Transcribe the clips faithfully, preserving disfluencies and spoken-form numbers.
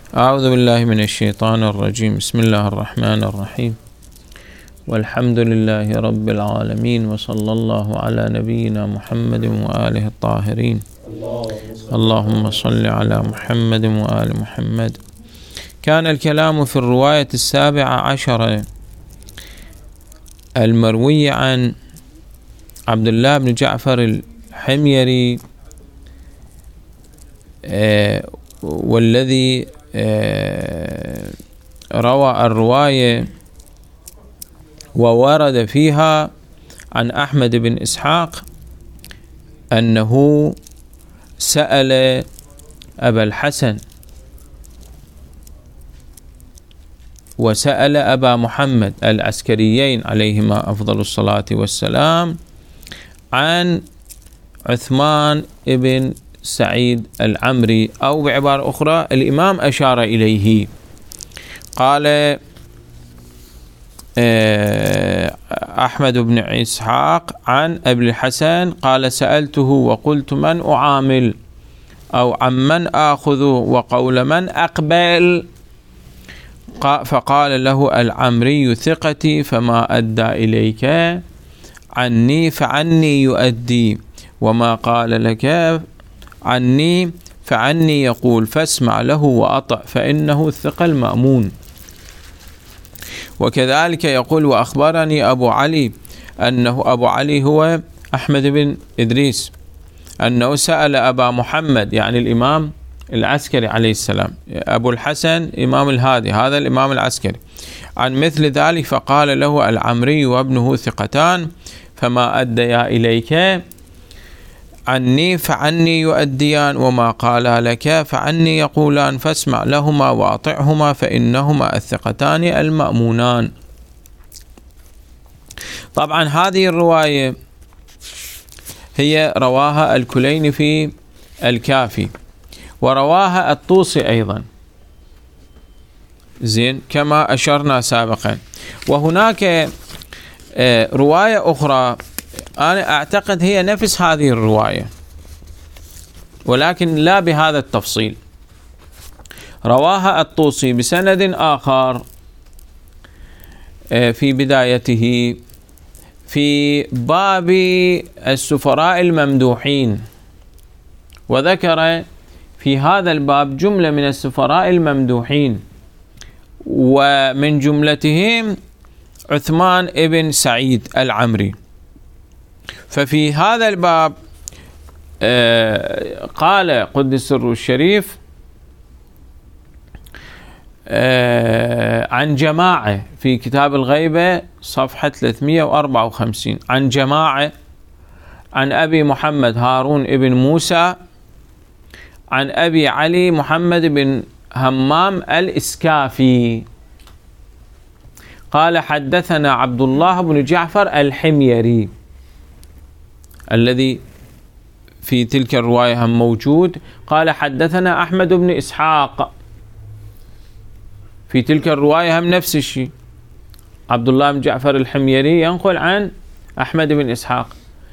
أعوذ بالله من الشيطان الرجيم. بسم الله الرحمن الرحيم، والحمد لله رب العالمين، وصلى الله على نبينا محمد وآله الطاهرين. اللهم صل على محمد وآل محمد. كان الكلام في الرواية السابعة عشرة المروية عن عبد الله بن جعفر الحميري، آه والذي آه روى الرواية وورد فيها عن أحمد بن إسحاق أنه سأل أبا الحسن وسأل أبا محمد العسكريين عليهما أفضل الصلاة والسلام عن عثمان بن سعيد العمري، أو بعبارة أخرى الإمام أشار إليه. قال أحمد بن إسحاق عن أبي الحسن قال سألته وقلت من أعامل أو عن من آخذ وقول من أقبل، فقال له العمري ثقتي فما أدى إليك عني فعني يؤدي، وما قال لك عني فعني يقول، فاسمع له وأطع فإنه الثقة المأمون. وكذلك يقول وأخبرني أبو علي أنه أبو علي هو أحمد بن إدريس أنه سأل أبا محمد يعني الإمام العسكري عليه السلام، أبو الحسن إمام الهادي هذا الإمام العسكري، عن مثل ذلك، فقال له العمري وابنه ثقتان فما أديا إليك عني فعني يؤديان، وما قالا لك فعني يقولان، فاسمع لهما وأطعهما فإنهما الثقتان المأمونان. طبعا هذه الرواية هي رواها الكليني في الكافي، ورواها الطوسي أيضا، زين كما أشرنا سابقا. وهناك رواية أخرى أنا أعتقد هي نفس هذه الرواية ولكن لا بهذا التفصيل، رواها الطوسي بسند آخر في بدايته في باب السفراء الممدوحين، وذكر في هذا الباب جملة من السفراء الممدوحين، ومن جملتهم عثمان ابن سعيد العمري. ففي هذا الباب آه قال قدس سره الشريف آه عن جماعة في كتاب الغيبة صفحة ثلاثمئة وأربعة وخمسين، عن جماعة عن أبي محمد هارون ابن موسى عن أبي علي محمد بن همام الإسكافي قال حدثنا عبد الله بن جعفر الحميري الذي في تلك الرواية هم موجود، قال حدثنا أحمد بن إسحاق في تلك الرواية هم نفس الشيء، عبد الله بن جعفر الحميري ينقل عن أحمد بن إسحاق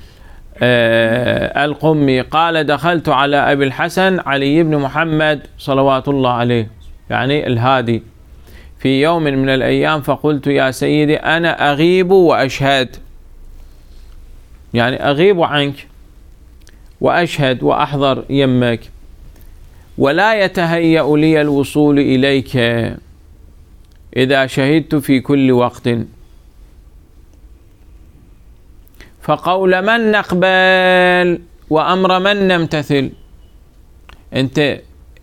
آه القمي قال دخلت على أبي الحسن علي بن محمد صلوات الله عليه يعني الهادي في يوم من الأيام فقلت يا سيدي أنا أغيب وأشهد، يعني أغيب عنك وأشهد وأحضر يمك، ولا يتهيأ لي الوصول إليك إذا شهدت في كل وقت، فقول من نقبل وأمر من نمتثل. أنت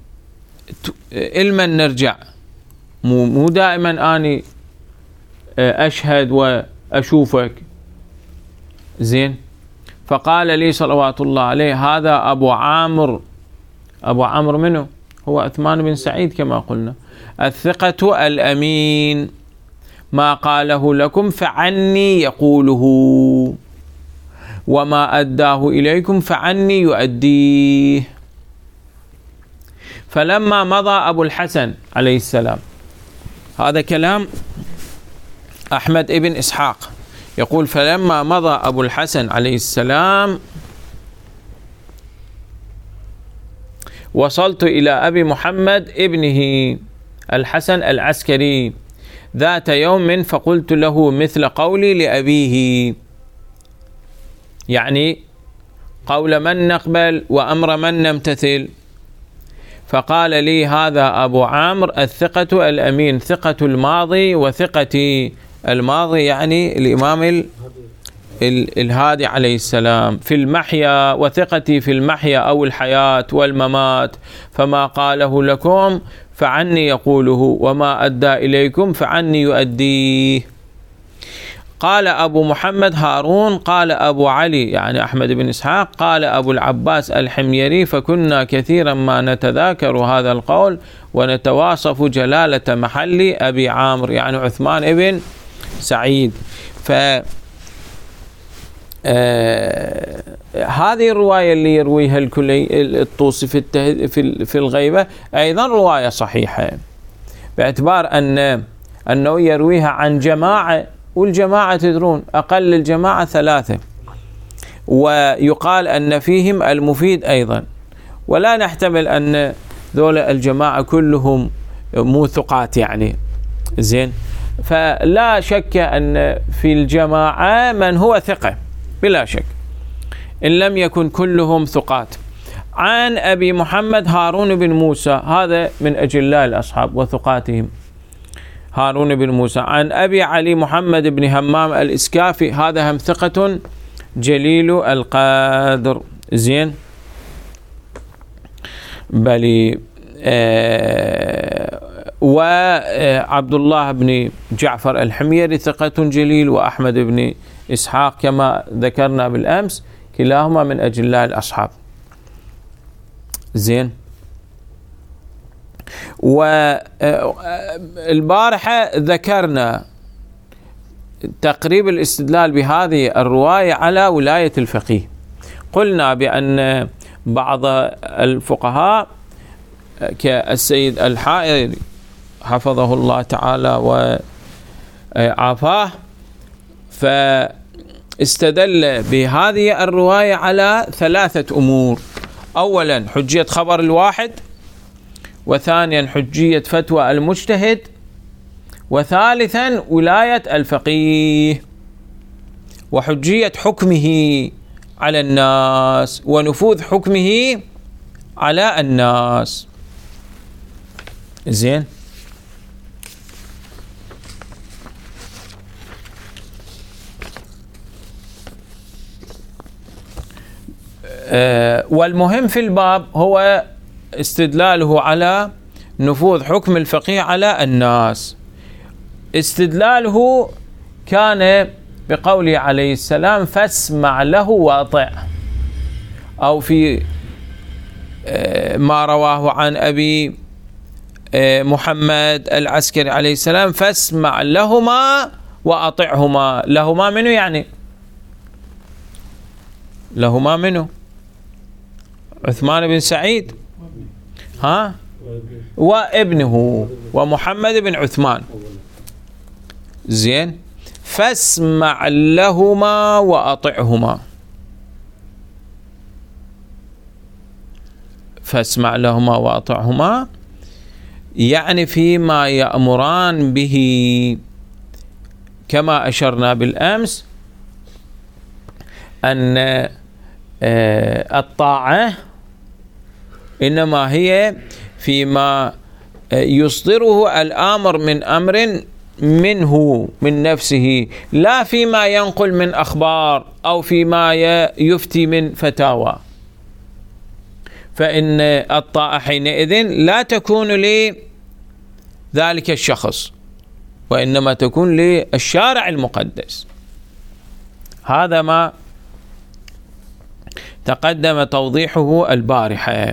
إلمن نرجع، مو, مو دائما أني أشهد وأشوفك، زين. فقال لي صلوات الله عليه هذا أبو عامر، أبو عامر منه هو عثمان بن سعيد كما قلنا، الثقة الأمين، ما قاله لكم فعني يقوله وما أداه إليكم فعني يؤديه. فلما مضى أبو الحسن عليه السلام، هذا كلام أحمد ابن إسحاق يقول فلما مضى أبو الحسن عليه السلام وصلت إلى أبي محمد ابنه الحسن العسكري ذات يوم فقلت له مثل قولي لأبيه، يعني قول من نقبل وأمر من نمتثل. فقال لي هذا أبو عامر الثقة الأمين، ثقة الماضي وثقتي. الماضي يعني الإمام الهادي عليه السلام في المحيا، وثقتي في المحيا أو الحياة والممات، فما قاله لكم فعني يقوله، وما أدى إليكم فعني يؤديه. قال أبو محمد هارون، قال أبو علي يعني أحمد بن إسحاق، قال أبو العباس الحميري، فكنا كثيرا ما نتذاكر هذا القول ونتواصف جلالة محل أبي عامر يعني عثمان بن سعيد. ف آه هذه الرواية اللي يرويها الكلي الطوسي في في في الغيبة أيضا رواية صحيحة، باعتبار أن أنه يرويها عن جماعة، والجماعة تدرون أقل الجماعة ثلاثة، ويقال أن فيهم المفيد أيضا، ولا نحتمل أن ذولا الجماعة كلهم مو ثقات يعني زين. فلا شك أن في الجماعة من هو ثقة بلا شك، إن لم يكن كلهم ثقات. عن أبي محمد هارون بن موسى، هذا من أجلاء الأصحاب وثقاتهم، هارون بن موسى. عن أبي علي محمد بن همام الإسكافي، هذا هم ثقة جليل القدر زين. بلي آه وعبد الله بن جعفر الحميري ثقة جليل، وأحمد بن إسحاق كما ذكرنا بالأمس كلاهما من أجلاء الأصحاب زين. والبارحة ذكرنا تقريب الاستدلال بهذه الرواية على ولاية الفقيه. قلنا بأن بعض الفقهاء كالسيد الحائري حفظه الله تعالى وعافاه فاستدل بهذه الرواية على ثلاثة أمور: أولا حجية خبر الواحد، وثانيا حجية فتوى المجتهد، وثالثا ولاية الفقيه وحجية حكمه على الناس ونفوذ حكمه على الناس زين. أه والمهم في الباب هو استدلاله على نفوذ حكم الفقيه على الناس. استدلاله كان بقوله عليه السلام فاسمع له واطع، أو في ما رواه عن أبي محمد العسكري عليه السلام فاسمع لهما وأطعهما. لهما منه يعني لهما منه عثمان بن سعيد ها وابنه ومحمد بن عثمان زين. فاسمع لهما وأطعهما، فاسمع لهما وأطعهما يعني فيما يأمران به، كما أشرنا بالأمس أن الطاعة إنما هي فيما يصدره الآمر من أمر منه من نفسه، لا فيما ينقل من أخبار أو فيما يفتي من فتاوى. فإن الطاعة حينئذ لا تكون لذلك الشخص، وإنما تكون للشارع المقدس. هذا ما تقدم توضيحه البارحة.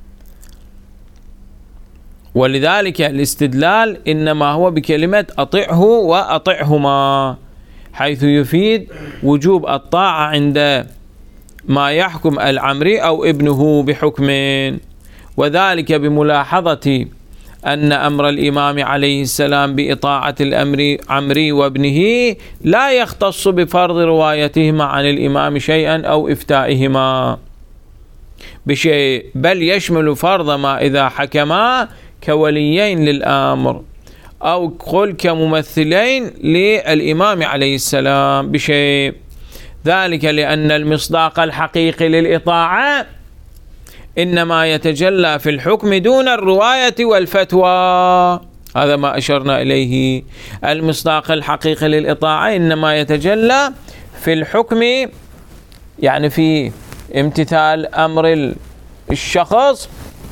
ولذلك الاستدلال إنما هو بكلمة أطعه وأطعهما، حيث يفيد وجوب الطاعة عند ما يحكم العمري أو ابنه بحكم، وذلك بملاحظة أن أمر الإمام عليه السلام بإطاعة الأمر عمري وابنه لا يختص بفرض روايتهما عن الإمام شيئا أو إفتائهما. بشيء، بل يشمل فرض ما إذا حكما كوليين للأمر أو قل كممثلين للإمام عليه السلام بشيء، ذلك لأن المصداق الحقيقي للإطاعة إنما يتجلى في الحكم دون الرواية والفتوى. هذا ما أشرنا إليه، المصداق الحقيقي للإطاعة إنما يتجلى في الحكم، يعني في امتثال أمر الشخص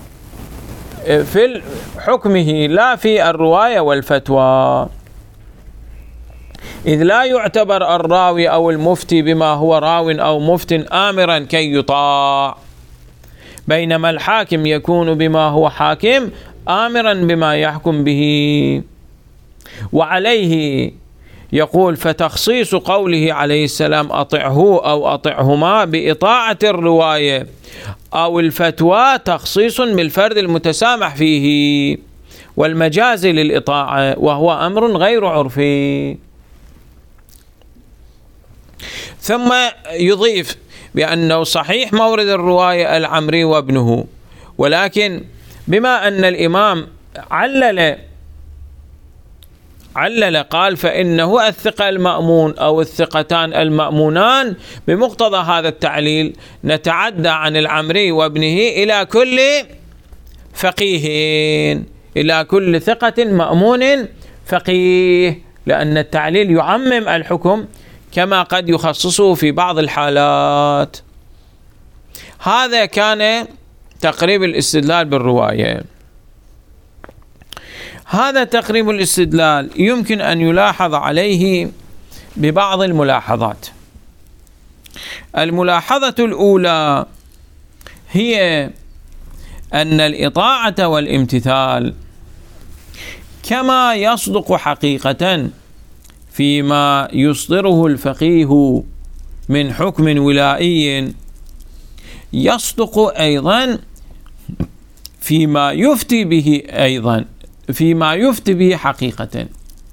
في حكمه لا في الرواية والفتوى، إذ لا يعتبر الراوي أو المفتي بما هو راو أو مفت آمرا كي يطاع، بينما الحاكم يكون بما هو حاكم آمرا بما يحكم به. وعليه يقول فتخصيص قوله عليه السلام أطعه أو أطعهما بإطاعة الرواية أو الفتوى تخصيص بالفرد المتسامح فيه والمجاز للإطاعة، وهو أمر غير عرفي. ثم يضيف بأنه صحيح مورد الرواية العمري وابنه، ولكن بما أن الإمام علل علل قال فإنه الثقة المأمون أو الثقتان المأمونان، بمقتضى هذا التعليل نتعدى عن العمري وابنه إلى كل فقيه، إلى كل ثقة مأمون فقيه، لأن التعليل يعمم الحكم كما قد يخصصه في بعض الحالات. هذا كان تقريب الاستدلال بالرواية. هذا تقريب الاستدلال يمكن أن يلاحظ عليه ببعض الملاحظات. الملاحظة الأولى هي أن الإطاعة والامتثال كما يصدق حقيقة فيما يصدره الفقيه من حكم ولائي، يصدق أيضا فيما يفتي به أيضا فيما يفتي به حقيقة،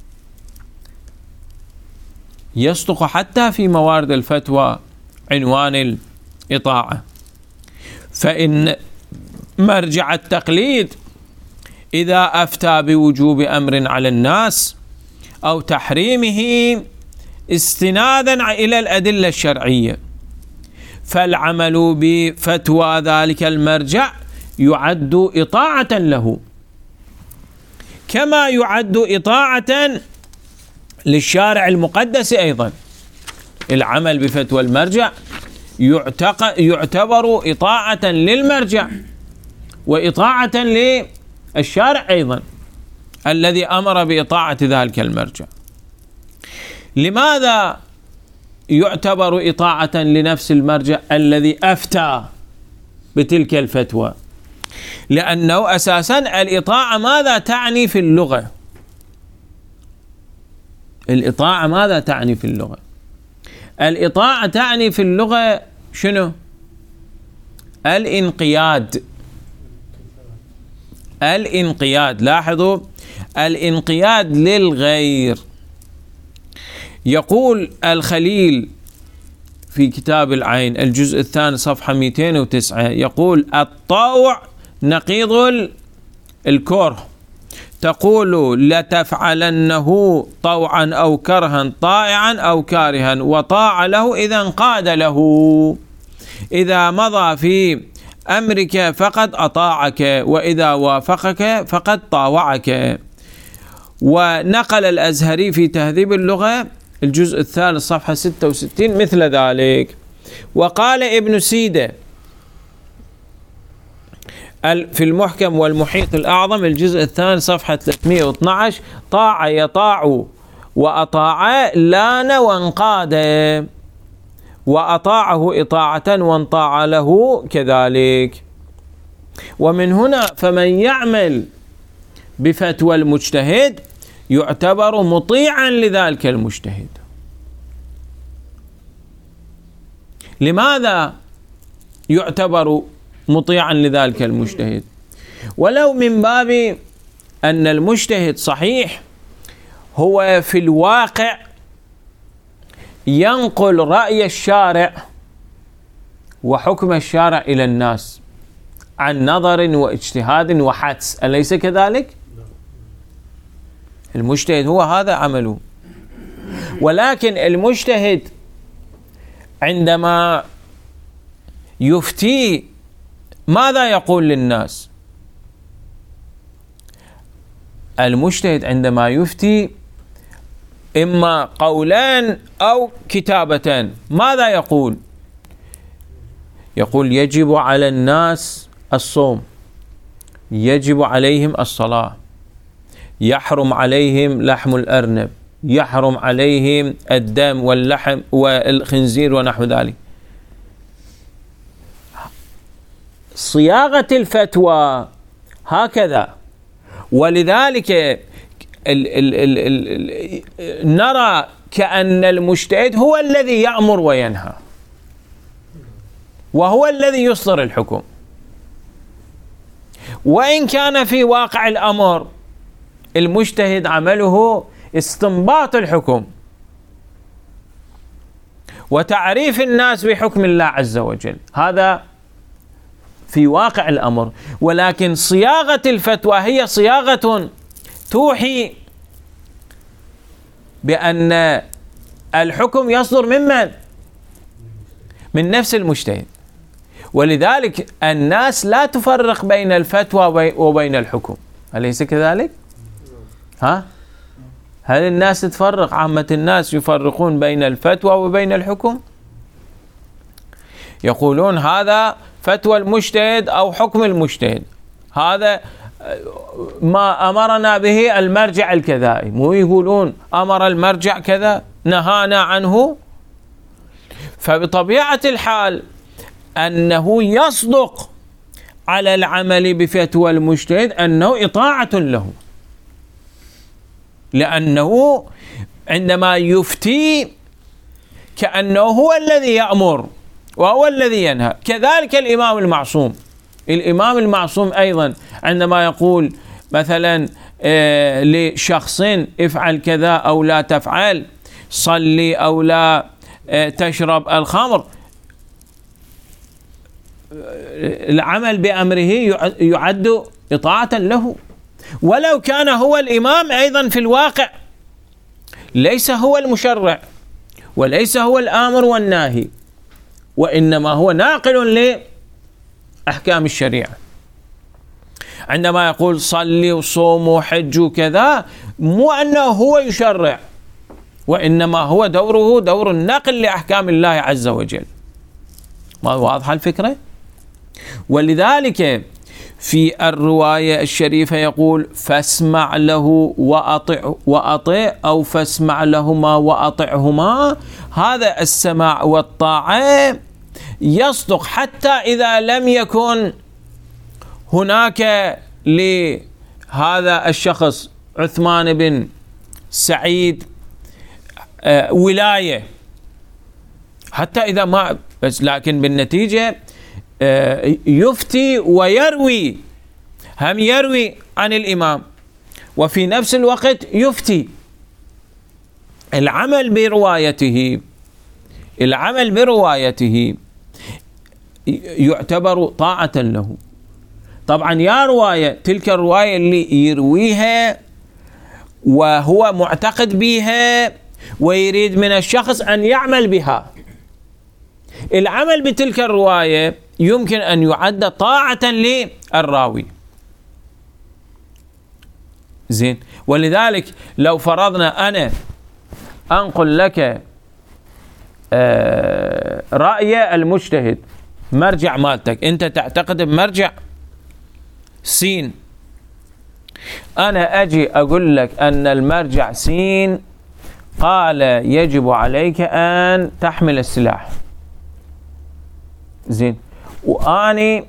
يصدق حتى في موارد الفتوى عنوان الإطاعة. فإن مرجع التقليد إذا أفتى بوجوب أمر على الناس أو تحريمه استنادا إلى الأدلة الشرعية، فالعمل بفتوى ذلك المرجع يعد إطاعة له، كما يعد إطاعة للشارع المقدس. أيضا العمل بفتوى المرجع يعتبر إطاعة للمرجع وإطاعة للشارع أيضا الذي أمر بإطاعة ذلك المرجع. لماذا يعتبر إطاعة لنفس المرجع الذي أفتى بتلك الفتوى؟ لأنه أساسا الإطاعة ماذا تعني في اللغة؟ الإطاعة ماذا تعني في اللغة؟ الإطاعة تعني في اللغة شنو؟ الانقياد. الانقياد، لاحظوا، الانقياد للغير. يقول الخليل في كتاب العين الجزء الثاني صفحة مئتين وتسعة، يقول الطوع نقيض الكره، تقول لتفعلنه طوعا أو كرها، طائعا أو كارها، وطاع له إذا انقاد له، إذا مضى في أمرك فقد أطاعك، وإذا وافقك فقد طاوعك. ونقل الأزهري في تهذيب اللغة الجزء الثالث صفحة ستة وستين مثل ذلك. وقال ابن سيدة في المحكم والمحيط الأعظم الجزء الثاني صفحة ثلاثمئة واثني عشر: طاع يطاع وأطاع لان وانقاد، وأطاعه إطاعة وانطاع له كذلك. ومن هنا فمن يعمل بفتوى المجتهد يعتبر مطيعا لذلك المجتهد. لماذا يعتبر مطيعا لذلك المجتهد؟ ولو من باب أن المجتهد صحيح هو في الواقع ينقل رأي الشارع وحكم الشارع إلى الناس عن نظر واجتهاد وحدس، أليس كذلك؟ المجتهد هو هذا عمله. ولكن المجتهد عندما يفتي ماذا يقول للناس؟ المجتهد عندما يفتي إما قولان أو كتابتان، ماذا يقول؟ يقول يجب على الناس الصوم، يجب عليهم الصلاة، يحرم عليهم لحم الأرنب، يحرم عليهم الدم واللحم والخنزير ونحو ذلك. صياغة الفتوى هكذا. ولذلك ال ال ال ال ال نرى كأن المجتهد هو الذي يأمر وينهى، وهو الذي يصدر الحكم، وإن كان في واقع الأمر المجتهد عمله استنباط الحكم وتعريف الناس بحكم الله عز وجل، هذا في واقع الأمر. ولكن صياغة الفتوى هي صياغة توحي بأن الحكم يصدر ممن؟ من نفس المجتهد. ولذلك الناس لا تفرق بين الفتوى وبين الحكم، أليس كذلك؟ ها؟ هل الناس تفرق؟ عامة الناس يفرقون بين الفتوى وبين الحكم، يقولون هذا فتوى المجتهد أو حكم المجتهد، هذا ما أمرنا به المرجع الكذائي، مو يقولون أمر المرجع كذا نهانا عنه. فبطبيعة الحال أنه يصدق على العمل بفتوى المجتهد أنه إطاعة له، لأنه عندما يفتي كأنه هو الذي يأمر وهو الذي ينهى. كذلك الإمام المعصوم، الإمام المعصوم أيضا عندما يقول مثلا آه لشخص افعل كذا أو لا تفعل، صلي أو لا آه تشرب الخمر، العمل بأمره يعد إطاعة له، ولو كان هو الإمام أيضا في الواقع، ليس هو المشرع وليس هو الآمر والناهي، وإنما هو ناقل لأحكام الشريعة. عندما يقول صلي وصوم وحج وكذا، مو أنه هو يشرع، وإنما هو دوره دور النقل لأحكام الله عز وجل. ما واضحة الفكرة؟ ولذلك في الرواية الشريفة يقول فاسمع له وأطع وأطع أو فاسمع لهما وأطعهما. هذا السماع والطاعة يصدق حتى إذا لم يكن هناك لهذا الشخص عثمان بن سعيد ولاية، حتى إذا ما بس، لكن بالنتيجة يفتي ويروي، هم يروي عن الإمام وفي نفس الوقت يفتي. العمل بروايته العمل بروايته يعتبر طاعة له. طبعا يا رواية، تلك الرواية اللي يرويها وهو معتقد بها ويريد من الشخص أن يعمل بها، العمل بتلك الرواية يمكن أن يعد طاعة للراوي. زين. ولذلك لو فرضنا أنا أنقل لك رأي المجتهد، مرجع مالتك، أنت تعتقد بمرجع سين، أنا أجي أقول لك أن المرجع سين قال يجب عليك أن تحمل السلاح. زين. وأني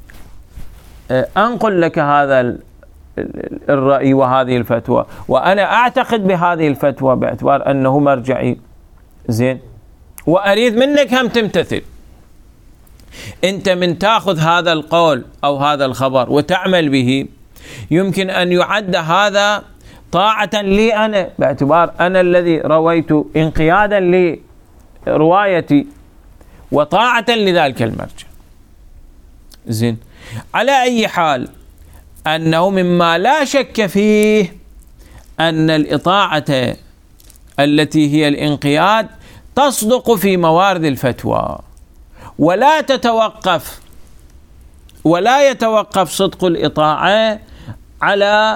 أنقل لك هذا الرأي وهذه الفتوى، وأنا أعتقد بهذه الفتوى باعتبار أنه مرجعي. زين. وأريد منك هم تمتثل. أنت من تأخذ هذا القول أو هذا الخبر وتعمل به، يمكن أن يعد هذا طاعة لي أنا، باعتبار أنا الذي رويت انقيادا لروايتي، وطاعة لذلك المرجع. زين، على أي حال أنه مما لا شك فيه أن الإطاعة التي هي الانقياد تصدق في موارد الفتوى، ولا تتوقف ولا يتوقف صدق الإطاعة على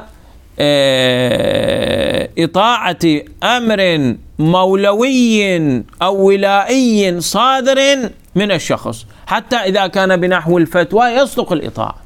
إطاعة أمر مولوي أو ولائي صادر من الشخص، حتى إذا كان بنحو الفتوى يصدق الإطاعة.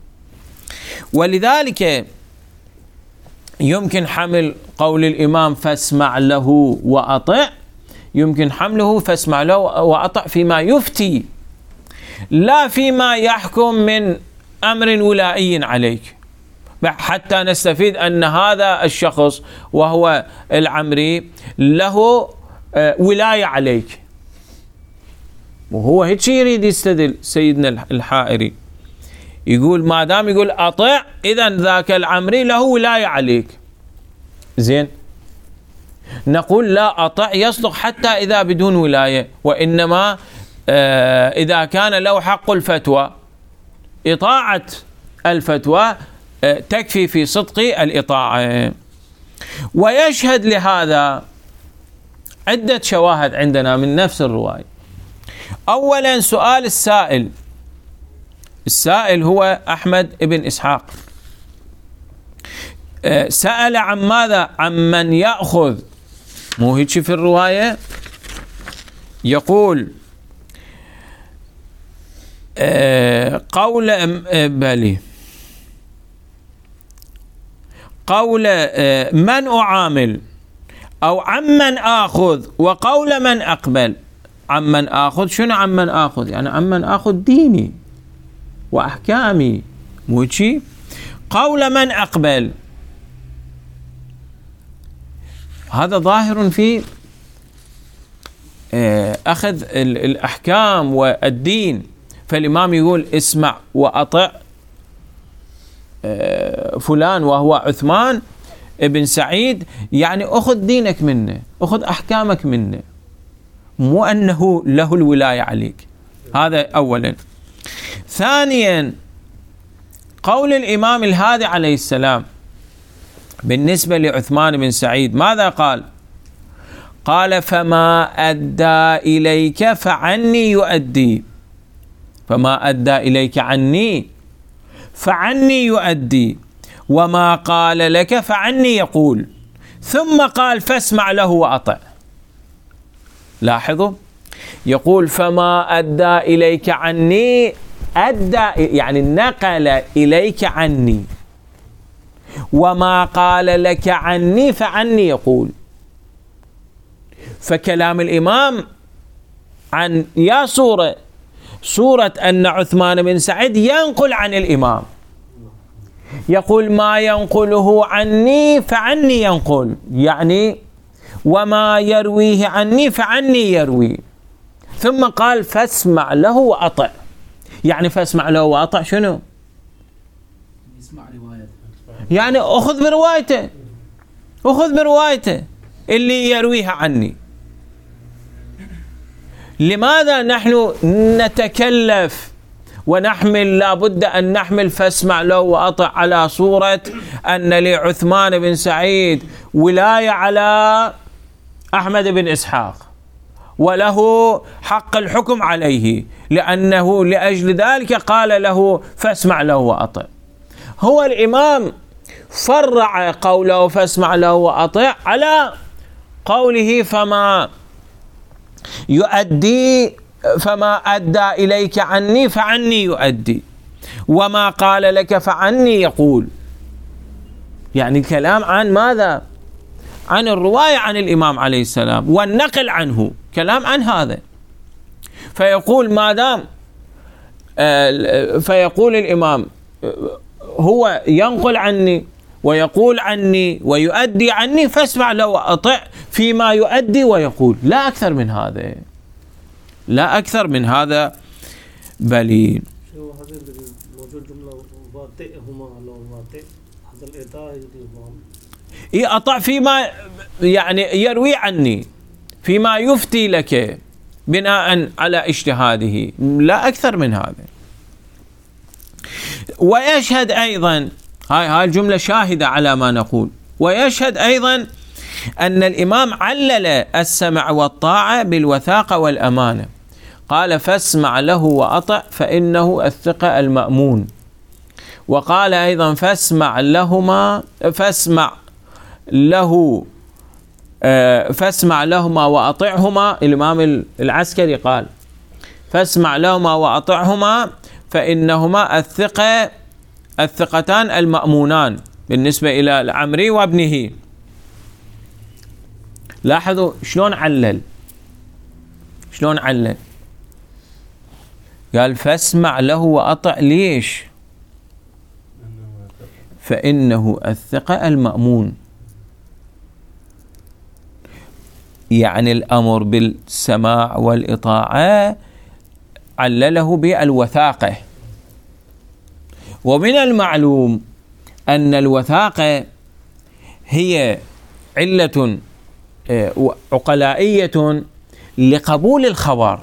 ولذلك يمكن حمل قول الإمام فاسمع له وأطع، يمكن حمله فاسمع له وأطع فيما يفتي، لا فيما يحكم من أمر ولائي عليك، حتى نستفيد أن هذا الشخص وهو العمري له ولاية عليك، وهو هيك يريد يستدل سيدنا الحائري، يقول ما دام يقول أطع إذن ذاك العمري له ولاية عليك. زين، نقول لا، أطع يصدق حتى إذا بدون ولاية، وإنما آه إذا كان له حق الفتوى، إطاعة الفتوى آه تكفي في صدق الإطاعة. ويشهد لهذا عدة شواهد عندنا من نفس الرواية. أولا سؤال السائل، السائل هو أحمد بن إسحاق، آه سأل عن ماذا؟ عن من يأخذ، مو هيك في الرواية؟ يقول آه قول آه بلي قول آه من أعامل أو عمن آخذ، وقول من أقبل. عمن آخذ، شنو عمن آخذ؟ يعني عمن آخذ ديني وأحكامي، مو هيك؟ قول من أقبل، هذا ظاهر في أخذ الأحكام والدين. فالإمام يقول اسمع وأطع فلان وهو عثمان ابن سعيد، يعني أخذ دينك منه، أخذ أحكامك منه، مو أنه له الولاية عليك. هذا أولا. ثانيا قول الإمام الهادي عليه السلام بالنسبة لعثمان بن سعيد، ماذا قال؟ قال فما أدى إليك فعني يؤدي، فما أدى إليك عني فعني يؤدي، وما قال لك فعني يقول، ثم قال فاسمع له وأطع. لاحظوا، يقول فما أدى إليك عني، أدى يعني نقل إليك عني، وما قال لك عني فعني يقول. فكلام الإمام عن يا صورة صورة أن عثمان بن سعيد ينقل عن الإمام، يقول ما ينقله عني فعني ينقل، يعني وما يرويه عني فعني يروي. ثم قال فاسمع له وأطع، يعني فاسمع له وأطع شنو؟ يسمع روايته، يعني أخذ بروايته، أخذ بروايته اللي يرويها عني. لماذا نحن نتكلف ونحمل، لابد أن نحمل فاسمع له وأطع على صورة أن لعثمان بن سعيد ولاية على أحمد بن إسحاق وله حق الحكم عليه، لأنه لأجل ذلك قال له فاسمع له وأطع. هو الإمام فرع قوله فاسمع له وأطع على قوله فما يؤدي فما أدى إليك عني فعني يؤدي، وما قال لك فعني يقول. يعني الكلام عن ماذا؟ عن الرواية عن الإمام عليه السلام والنقل عنه، كلام عن هذا. فيقول ما دام فيقول الإمام هو ينقل عني ويقول عني ويؤدي عني، فاسمع له وأطع فيما يؤدي ويقول، لا أكثر من هذا، لا أكثر من هذا. بلي شو هذا موجود جملة واطئهما على واطئ هذا الإطاعة الإمام إي أطع فيما يعني يروي عني، فيما يفتي لك، بناء على اجتهاده، لا أكثر من هذا. ويشهد أيضا، هاي هاي الجملة شاهدة على ما نقول، ويشهد أيضا أن الإمام علل السمع والطاعة بالوثاقة والأمانة، قال فاسمع له وأطع فإنه الثقة المأمون. وقال أيضا فاسمع لهما فاسمع له فاسمع لهما وأطعهما. الإمام العسكري قال فاسمع لهما وأطعهما فإنهما الثقة الثقتان المأمونان بالنسبة إلى العمري وابنه. لاحظوا شلون علل، شلون علل، قال فاسمع له وأطع. ليش؟ فإنه الثقة المأمون، يعني الأمر بالسماع والإطاعة علله بالوثاقة. ومن المعلوم أن الوثاقة هي علة عقلائية لقبول الخبر،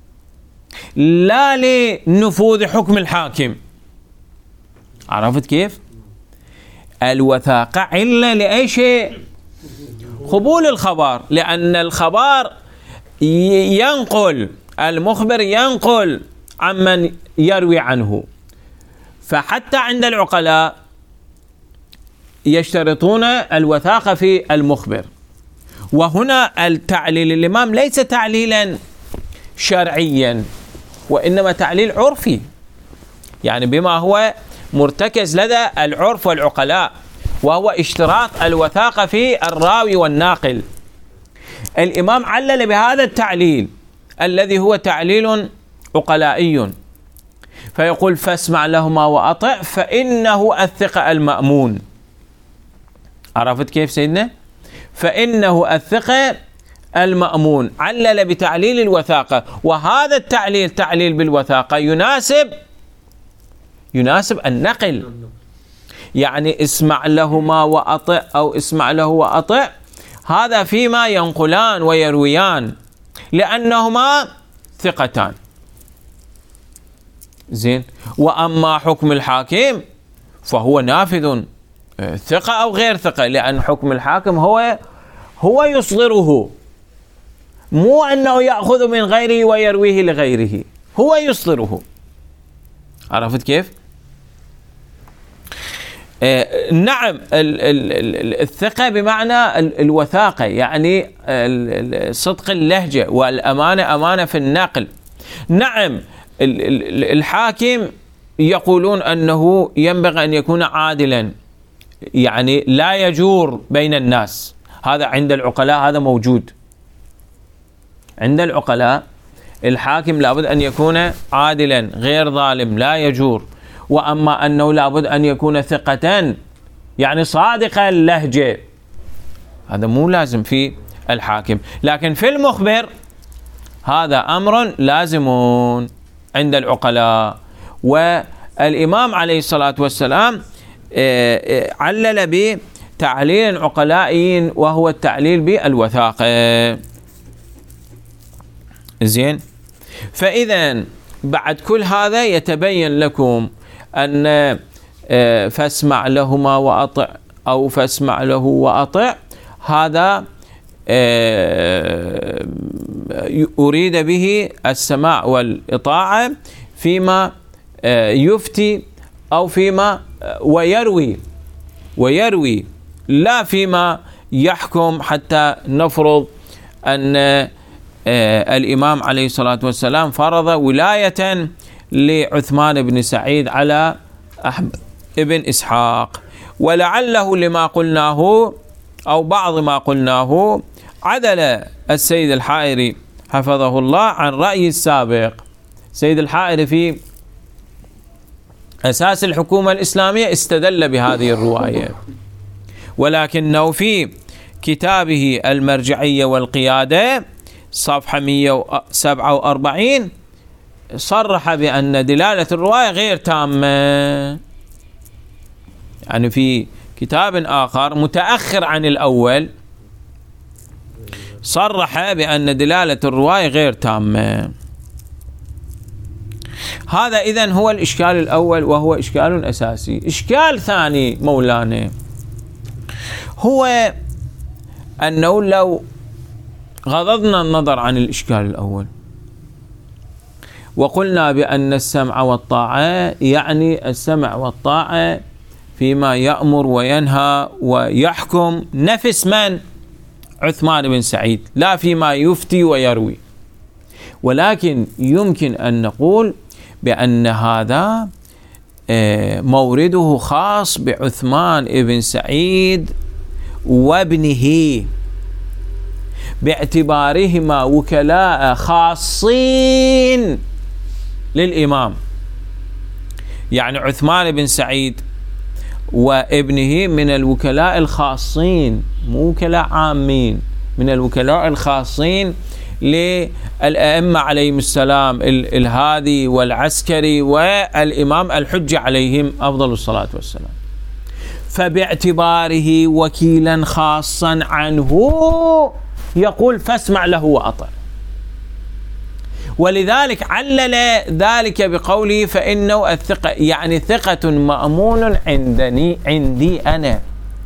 لا لنفوذ حكم الحاكم. عرفت كيف؟ الوثاقة علة لأي شيء؟ قبول الخبر، لأن الخبر ينقل، المخبر ينقل عمن يروي عنه. فحتى عند العقلاء يشترطون الوثاقة في المخبر. وهنا التعليل الإمام ليس تعليلا شرعيا، وإنما تعليل عرفي، يعني بما هو مرتكز لدى العرف والعقلاء، وهو اشتراط الوثاقة في الراوي والناقل. الإمام علل بهذا التعليل الذي هو تعليل عقلائي، فيقول فاسمع لهما وأطع فإنه الثقة المأمون. عرفت كيف سيدنا؟ فإنه الثقة المأمون، علل بتعليل الوثاقة. وهذا التعليل تعليل بالوثاقة يناسب يناسب النقل، يعني اسمع لهما وأطع أو اسمع له وأطع، هذا فيما ينقلان ويرويان لأنهما ثقتان. زين. وأما حكم الحاكم فهو نافذ، ثقة أو غير ثقة، لأن حكم الحاكم هو هو يصدره، مو أنه يأخذ من غيره ويرويه لغيره، هو يصدره. عرفت كيف؟ آه نعم، ال ال الثقة بمعنى الوثاقة، يعني صدق اللهجة، والأمانة أمانة في النقل. نعم، الحاكم يقولون أنه ينبغي أن يكون عادلا، يعني لا يجور بين الناس، هذا عند العقلاء هذا موجود. عند العقلاء الحاكم لابد أن يكون عادلا غير ظالم لا يجور. وأما أنه لابد أن يكون ثقة يعني صادق اللهجة، هذا مو لازم في الحاكم. لكن في المخبر هذا أمر لازم عند العقلاء. والإمام عليه الصلاة والسلام علل بتعليل عقلائي وهو التعليل بالوثاقة. زين. فإذا بعد كل هذا يتبين لكم أن فاسمع لهما وأطع أو فاسمع له وأطع هذا أريد به السماع والإطاعة فيما يفتي أو فيما ويروي ويروي لا فيما يحكم، حتى نفرض أن الإمام عليه الصلاة والسلام فرض ولاية لعثمان بن سعيد على أحمد بن إسحاق، ولعله لما قلناه أو بعض ما قلناه عدل السيد الحائري حفظه الله عن رأي السابق. سيد الحائري في أساس الحكومة الإسلامية استدل بهذه الرواية، ولكنه في كتابه المرجعية والقيادة صفحة مئة وسبعة وأربعين صرح بأن دلالة الرواية غير تامة. يعني في كتاب آخر متأخر عن الأول صرح بأن دلالة الرواية غير تامة. هذا إذن هو الإشكال الأول، وهو إشكال أساسي. إشكال ثاني مولانا هو أنه لو غضضنا النظر عن الإشكال الأول وقلنا بأن السمع والطاعة يعني السمع والطاعة فيما يأمر وينهى ويحكم نفس من؟ عثمان بن سعيد، لا فيما يفتي ويروي. ولكن يمكن أن نقول بأن هذا مورده خاص بعثمان بن سعيد وابنه، باعتبارهما وكلاء خاصين للإمام. يعني عثمان بن سعيد وابنه من الوكلاء الخاصين، مو وكلاء عامين، من الوكلاء الخاصين للأئمة عليهم السلام، الهادي والعسكري والإمام الحجة عليهم أفضل الصلاة والسلام. فباعتباره وكيلا خاصا عنه يقول فاسمع له وأطع. ولذلك علل ذلك بقوله فإنه الثقة، يعني ثقة مأمون عندني عندي أنا،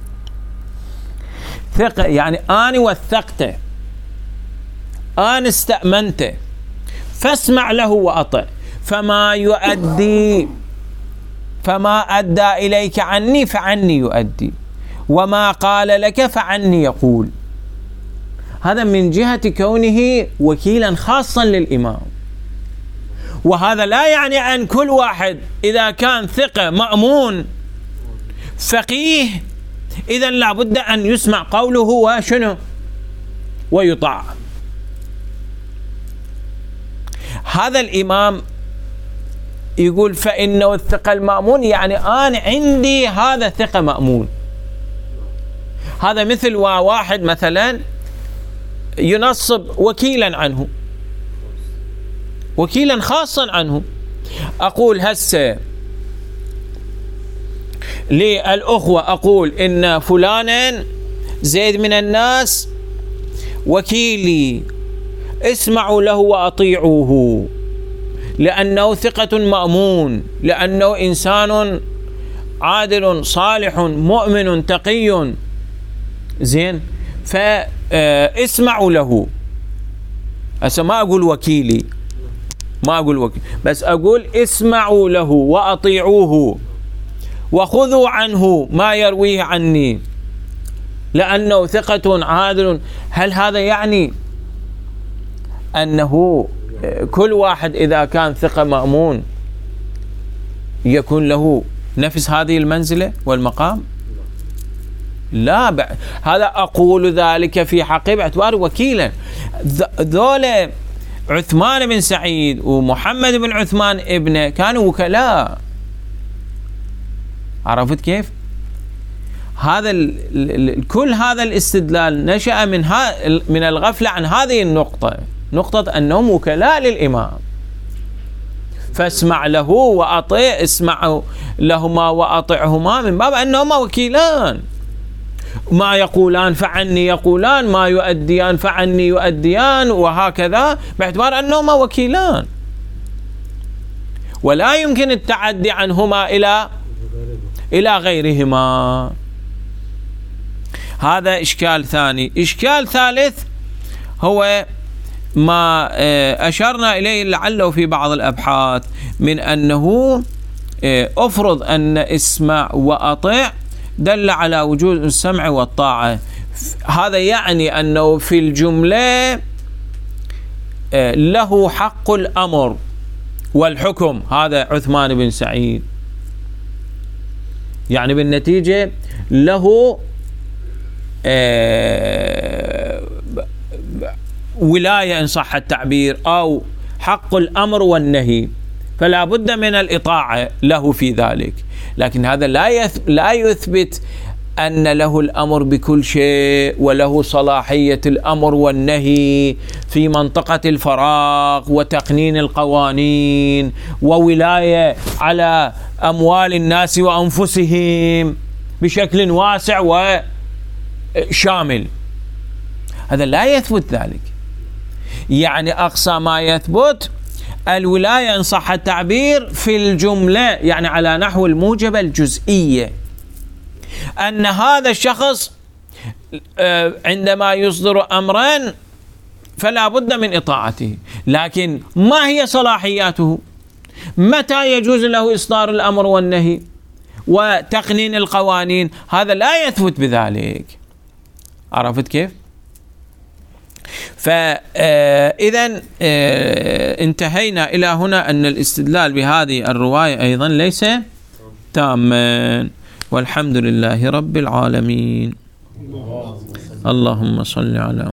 ثقة يعني أنا وثقته، أنا استأمنته، فاسمع له وأطع. فما يؤدي فما أدى إليك عني فعني يؤدي، وما قال لك فعني يقول. هذا من جهة كونه وكيلا خاصا للإمام. وهذا لا يعني أن كل واحد إذا كان ثقة مأمون فقيه إذا لابد أن يسمع قوله وشنو ويطاع. هذا الإمام يقول فإنه الثقة المأمون، يعني أنا عندي هذا ثقة مأمون. هذا مثل واحد مثلا ينصب وكيلا عنه، وكيلا خاصا عنه. أقول هسه للأخوة أقول إن فلانا زيد من الناس وكيلي، اسمعوا له وأطيعوه لأنه ثقة مأمون، لأنه إنسان عادل صالح مؤمن تقي. زين، فاسمعوا له. هسه ما أقول وكيلي، ما أقول وكيل، بس أقول اسمعوا له وأطيعوه وخذوا عنه ما يرويه عني لأنه ثقة عادل. هل هذا يعني أنه كل واحد إذا كان ثقة مأمون يكون له نفس هذه المنزلة والمقام؟ لا، بعد هذا أقول ذلك في حقه باعتباره وكيلا. ذولا عثمان بن سعيد ومحمد بن عثمان ابنه كانوا وكلاء. عرفت كيف؟ هذا ال ال كل هذا الاستدلال نشأ من من الغفلة عن هذه النقطة، نقطة أنهم وكلاء للإمام. فاسمع له وأطع، اسمعوا لهما وأطعهما من باب أنهما وكيلان. ما يقولان فعني يقولان، ما يؤديان فعني يؤديان، وهكذا باعتبار أنهما وكيلان، ولا يمكن التعدي عنهما إلى إلى غيرهما. هذا إشكال ثاني. إشكال ثالث هو ما أشرنا إليه لعله في بعض الأبحاث من أنه أفرض أن اسمع وأطع دل على وجود السمع والطاعة. هذا يعني أنه في الجملة له حق الأمر والحكم، هذا عثمان بن سعيد، يعني بالنتيجة له ولاية إن صح التعبير، أو حق الأمر والنهي، فلا بد من الإطاعة له في ذلك. لكن هذا لا لا يثبت أن له الأمر بكل شيء وله صلاحية الأمر والنهي في منطقة الفراغ وتقنين القوانين وولاية على أموال الناس وأنفسهم بشكل واسع وشامل. هذا لا يثبت ذلك. يعني أقصى ما يثبت الولاية إن صح التعبير في الجملة، يعني على نحو الموجبة الجزئية، أن هذا الشخص عندما يصدر أمرا فلا بد من إطاعته، لكن ما هي صلاحياته؟ متى يجوز له إصدار الأمر والنهي وتقنين القوانين؟ هذا لا يثبت بذلك. عرفت كيف؟ فإذا انتهينا إلى هنا أن الاستدلال بهذه الرواية أيضا ليس تاما، والحمد لله رب العالمين. اللهم صل على